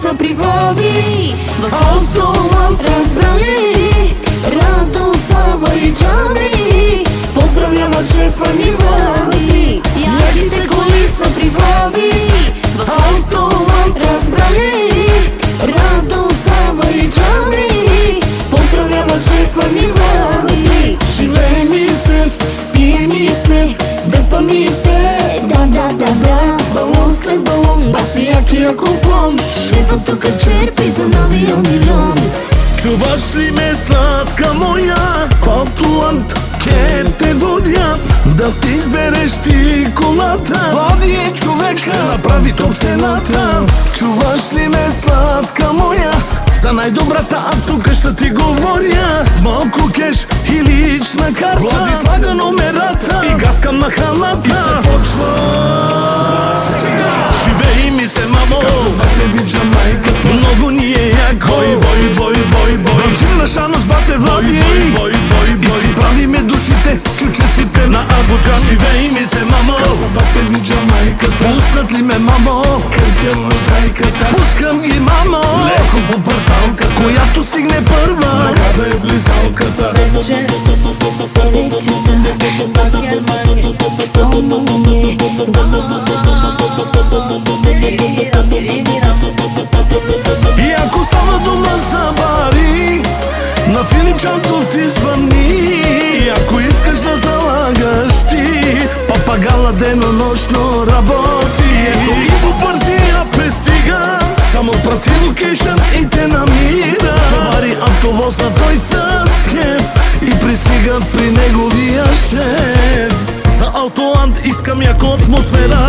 колиса приводи, в автомат разбрали, радост, слава и джани, поздравлява шефа ми води. Яките колиса приводи, в автомат разбрали, радост, слава и джани, поздравлява шефа ми води. Живее ми се, пие ми се, дърпа ми се, да, балон след балон, баси якия купон, шефа тука черпи за новия милион. Чуваш ли ме, сладка моя? В автоланд ке те водя, да си избереш ти колата. Води е човека, ще направи топ цената. Чуваш ли ме, сладка моя? За най-добрата автока ще ти говоря. С малко кеш и лична карта, Влади слага номерата и гаскам на халата. И се почва сега. Живей ми се, мамо, казвате ви Джамайката. Много ни е яко, бой. Дължим на шаност, бате Влади, и си правиме душите с ключеците на Абуджан. Живей ми се, мамо, казвате ви Джамайката. Пуснат ли ме, мамо, къртя мозайката? Пускам ги, мамо, леко по парзалката. Която стигне първа, награда е близалката. И ако става дума за бари, на Филип Чантов ти звъни. И ако искаш да залагаш ти, папагала денонощно работи. Ето и побързи, а пристига, само прати локейшън и те намира. Товари автовоза той с кеф и пристига при неговия шеф. За Автоланд искам яка атмосфера,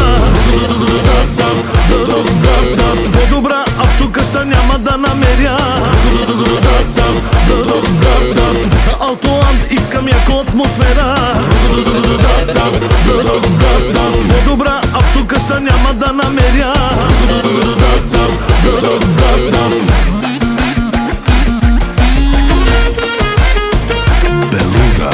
по-добра автокъща няма да намеря. За Автоланд искам яка атмосфера, по-добра автокъща няма да намеря. Белуга.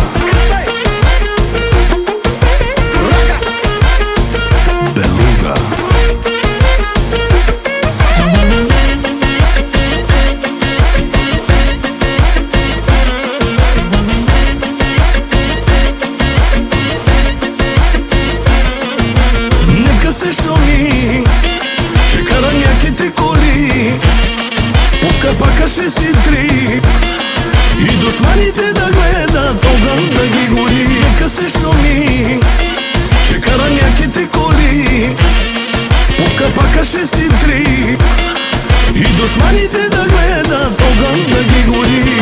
Нека се шуми, че карам яките коли, под капака ще си три и душманите да гледат огън да ги гори. Нека се шуми, че карам яките коли, под капака ще си три и душманите да гледат огън да ги гори.